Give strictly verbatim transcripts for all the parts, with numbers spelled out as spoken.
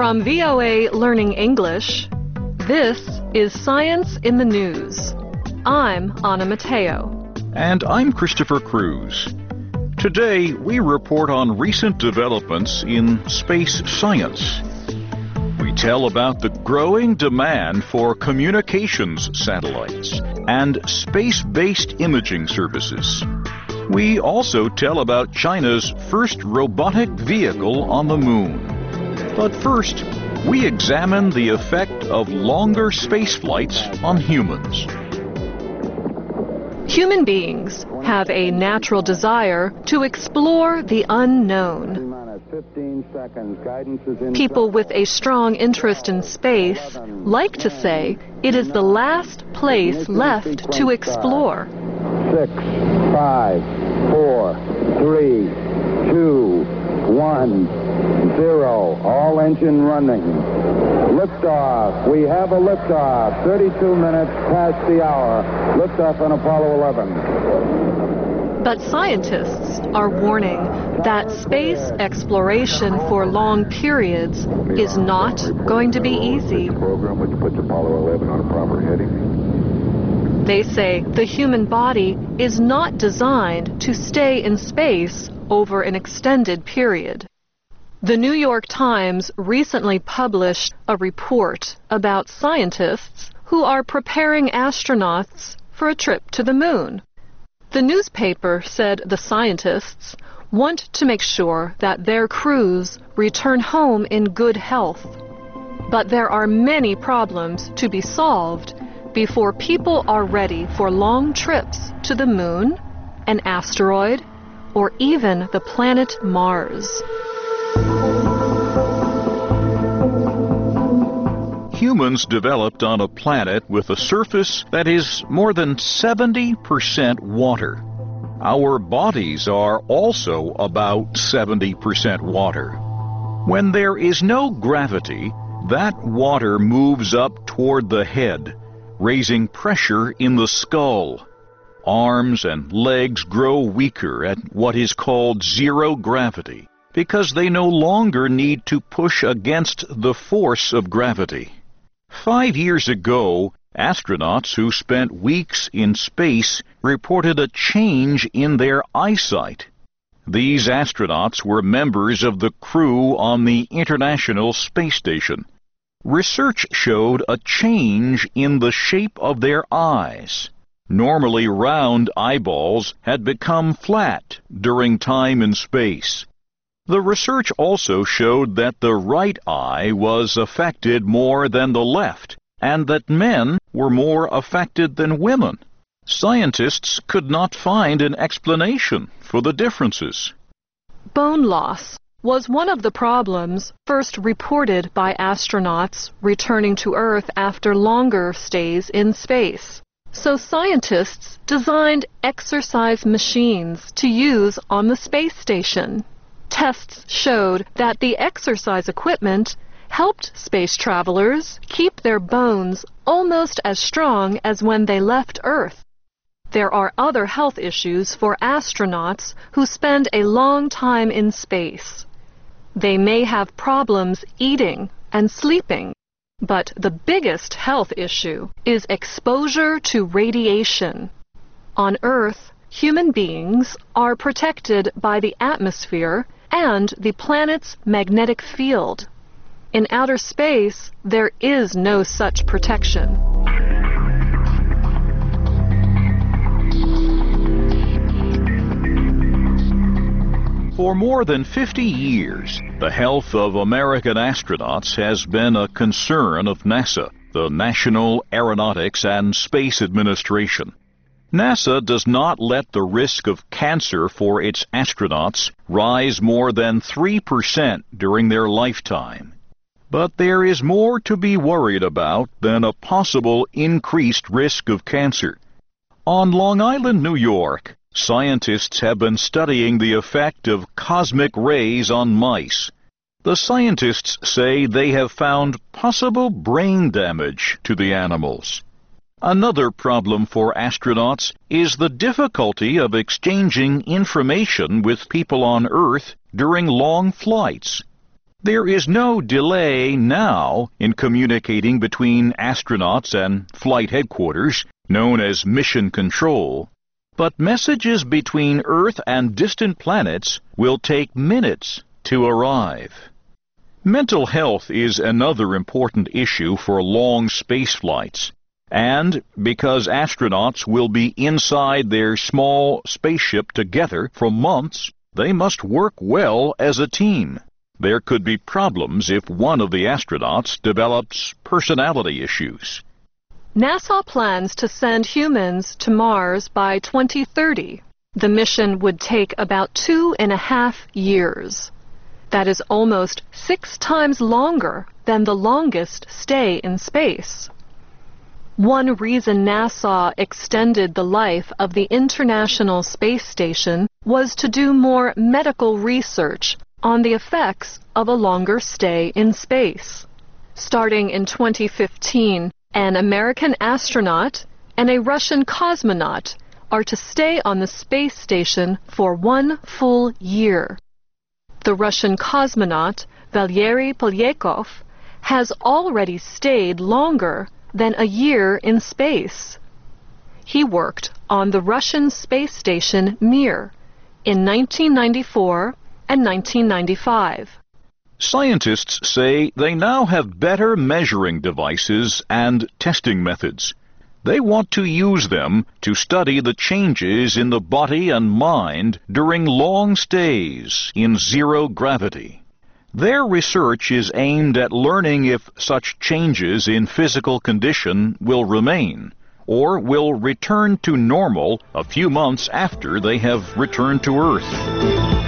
From V O A Learning English, this is Science in the News. I'm Anna Mateo. And I'm Christopher Cruz. Today, we report on recent developments in space science. We tell about the growing demand for communications satellites and space-based imaging services. We also tell about China's first robotic vehicle on the moon. But first, we examine the effect of longer space flights on humans. Human beings have a natural desire to explore the unknown. People with a strong interest in space like to say it is the last place left to explore. Six, five, four, three, two, one, zero. All engine running. Liftoff. We have a liftoff. thirty-two minutes past the hour. Liftoff on Apollo eleven. But scientists are warning that space exploration for long periods is not going to be easy. Program which puts Apollo eleven on a proper heading. They say the human body is not designed to stay in space over an extended period. The New York Times recently published a report about scientists who are preparing astronauts for a trip to the moon. The newspaper said the scientists want to make sure that their crews return home in good health. But there are many problems to be solved before people are ready for long trips to the moon, an asteroid, or even the planet Mars. Humans developed on a planet with a surface that is more than seventy percent water. Our bodies are also about seventy percent water. When there is no gravity, that water moves up toward the head, raising pressure in the skull. Arms and legs grow weaker at what is called zero gravity, because they no longer need to push against the force of gravity. Five years ago, astronauts who spent weeks in space reported a change in their eyesight. These astronauts were members of the crew on the International Space Station. Research showed a change in the shape of their eyes. Normally round eyeballs had become flat during time in space. The research also showed that the right eye was affected more than the left, and that men were more affected than women. Scientists could not find an explanation for the differences. Bone loss was one of the problems first reported by astronauts returning to Earth after longer stays in space. So scientists designed exercise machines to use on the space station. Tests showed that the exercise equipment helped space travelers keep their bones almost as strong as when they left Earth. There are other health issues for astronauts who spend a long time in space. They may have problems eating and sleeping, but the biggest health issue is exposure to radiation. On Earth, human beings are protected by the atmosphere and the planet's magnetic field. In outer space, there is no such protection. For more than fifty years, the health of American astronauts has been a concern of NASA, the National Aeronautics and Space Administration. NASA does not let the risk of cancer for its astronauts rise more than three percent during their lifetime. But there is more to be worried about than a possible increased risk of cancer. On Long Island, New York, scientists have been studying the effect of cosmic rays on mice. The scientists say they have found possible brain damage to the animals. Another problem for astronauts is the difficulty of exchanging information with people on Earth during long flights. There is no delay now in communicating between astronauts and flight headquarters, known as Mission Control, but messages between Earth and distant planets will take minutes to arrive. Mental health is another important issue for long space flights, and because astronauts will be inside their small spaceship together for months, they must work well as a team. There could be problems if one of the astronauts develops personality issues. NASA plans to send humans to Mars by twenty thirty. The mission would take about two and a half years. That is almost six times longer than the longest stay in space. One reason NASA extended the life of the International Space Station was to do more medical research on the effects of a longer stay in space. Starting in twenty fifteen, an American astronaut and a Russian cosmonaut are to stay on the space station for one full year. The Russian cosmonaut, Valery Polyakov, has already stayed longer than a year in space. He worked on the Russian space station Mir in nineteen ninety-four and nineteen ninety-five. Scientists say they now have better measuring devices and testing methods. They want to use them to study the changes in the body and mind during long stays in zero gravity. Their research is aimed at learning if such changes in physical condition will remain or will return to normal a few months after they have returned to Earth.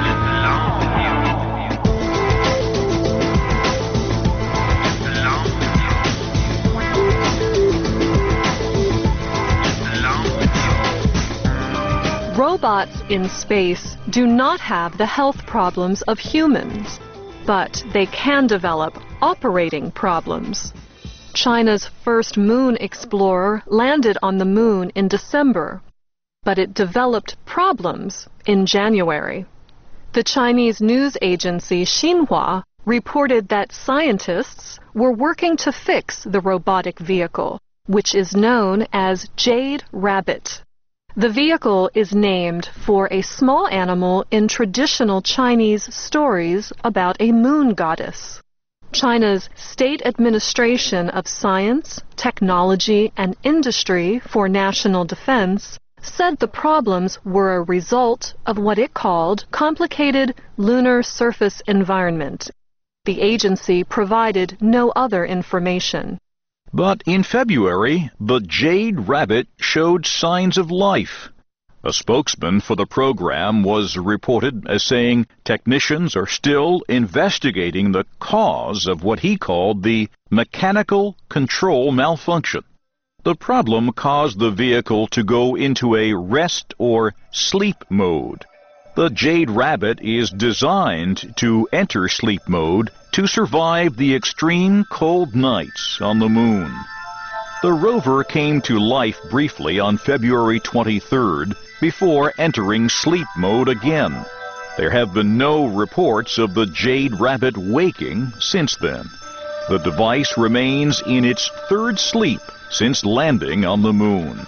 Robots in space do not have the health problems of humans, but they can develop operating problems. China's first moon explorer landed on the moon in December, but it developed problems in January. The Chinese news agency Xinhua reported that scientists were working to fix the robotic vehicle, which is known as Jade Rabbit. The vehicle is named for a small animal in traditional Chinese stories about a moon goddess. China's State Administration of Science, Technology, and Industry for National Defense said the problems were a result of what it called complicated lunar surface environment. The agency provided no other information. But in February, the Jade Rabbit showed signs of life. A spokesman for the program was reported as saying technicians are still investigating the cause of what he called the mechanical control malfunction. The problem caused the vehicle to go into a rest or sleep mode. The Jade Rabbit is designed to enter sleep mode to survive the extreme cold nights on the moon. The rover came to life briefly on February twenty-third before entering sleep mode again. There have been no reports of the Jade Rabbit waking since then. The device remains in its third sleep since landing on the moon.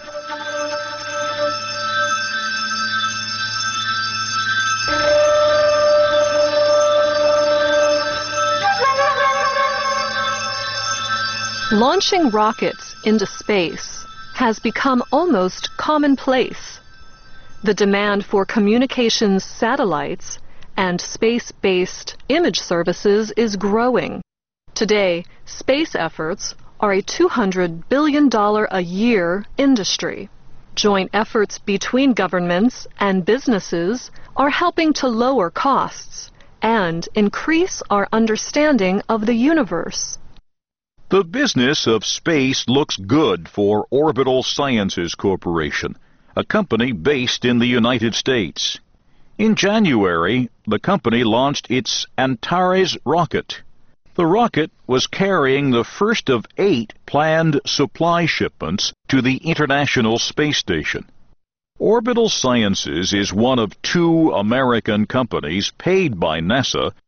Launching rockets into space has become almost commonplace. The demand for communications satellites and space-based image services is growing. Today, space efforts are a two hundred billion dollars a year industry. Joint efforts between governments and businesses are helping to lower costs and increase our understanding of the universe. The business of space looks good for Orbital Sciences Corporation, a company based in the United States. In January, the company launched its Antares rocket. The rocket was carrying the first of eight planned supply shipments to the International Space Station. Orbital Sciences is one of two American companies paid by NASA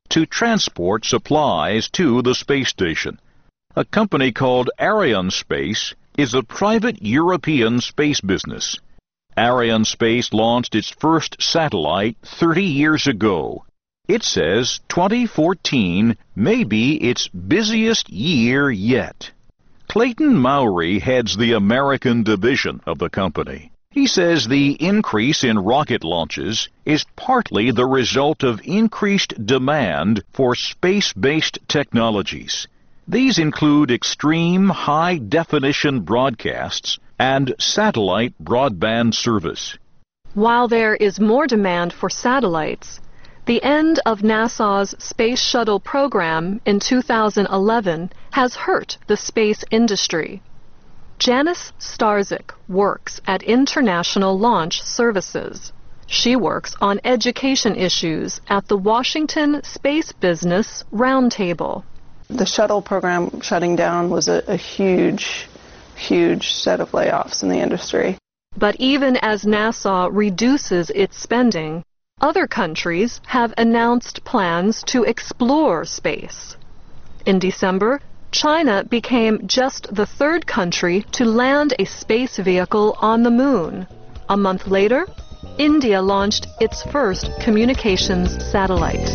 to transport supplies to the space station. A company called Arianespace is a private European space business. Arianespace launched its first satellite thirty years ago. It says twenty fourteen may be its busiest year yet. Clayton Mowry heads the American division of the company. He says the increase in rocket launches is partly the result of increased demand for space-based technologies. These include extreme high-definition broadcasts and satellite broadband service. While there is more demand for satellites, the end of NASA's Space Shuttle program in two thousand eleven has hurt the space industry. Janice Starzyk works at International Launch Services. She works on education issues at the Washington Space Business Roundtable. The shuttle program shutting down was a, a huge, huge set of layoffs in the industry. But even as NASA reduces its spending, other countries have announced plans to explore space. In December, China became just the third country to land a space vehicle on the moon. A month later, India launched its first communications satellite.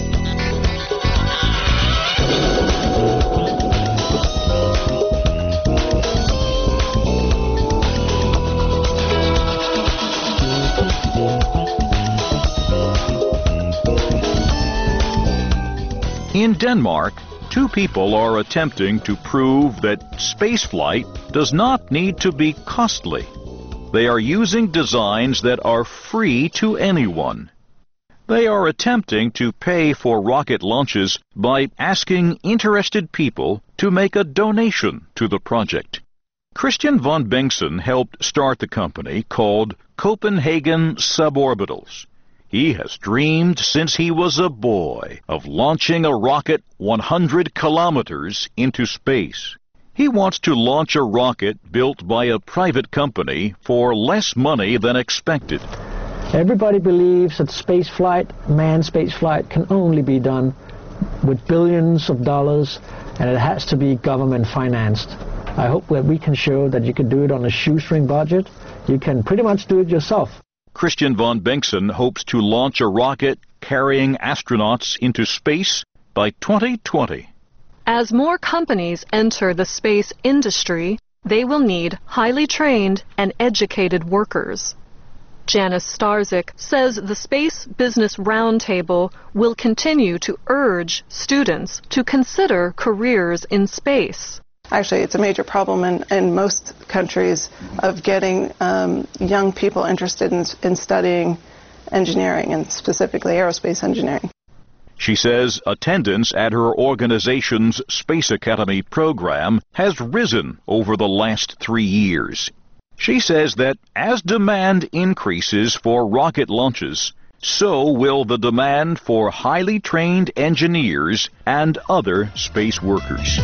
In Denmark, two people are attempting to prove that spaceflight does not need to be costly. They are using designs that are free to anyone. They are attempting to pay for rocket launches by asking interested people to make a donation to the project. Christian von Bengtson helped start the company called Copenhagen Suborbitals. He has dreamed since he was a boy of launching a rocket one hundred kilometers into space. He wants to launch a rocket built by a private company for less money than expected. Everybody believes that space flight, manned space flight, can only be done with billions of dollars, and it has to be government financed. I hope that we can show that you can do it on a shoestring budget. You can pretty much do it yourself. Christian von Bengtson hopes to launch a rocket carrying astronauts into space by twenty twenty. As more companies enter the space industry, they will need highly trained and educated workers. Janice Starzyk says the Space Business Roundtable will continue to urge students to consider careers in space. Actually, it's a major problem in, in most countries of getting um, young people interested in, in studying engineering, and specifically aerospace engineering. She says attendance at her organization's Space Academy program has risen over the last three years. She says that as demand increases for rocket launches, so will the demand for highly trained engineers and other space workers.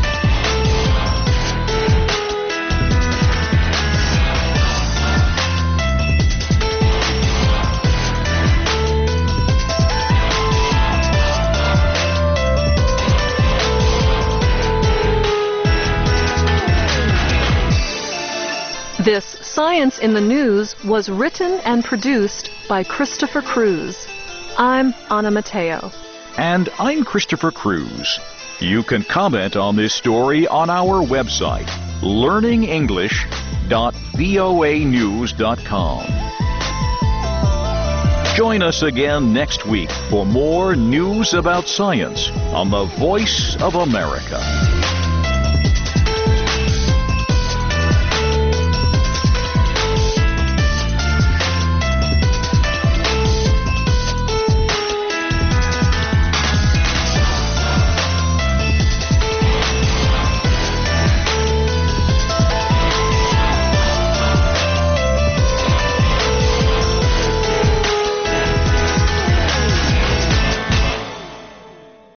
This Science in the News was written and produced by Christopher Cruz. I'm Anna Mateo. And I'm Christopher Cruz. You can comment on this story on our website, learning english dot voa news dot com. Join us again next week for more news about science on the Voice of America.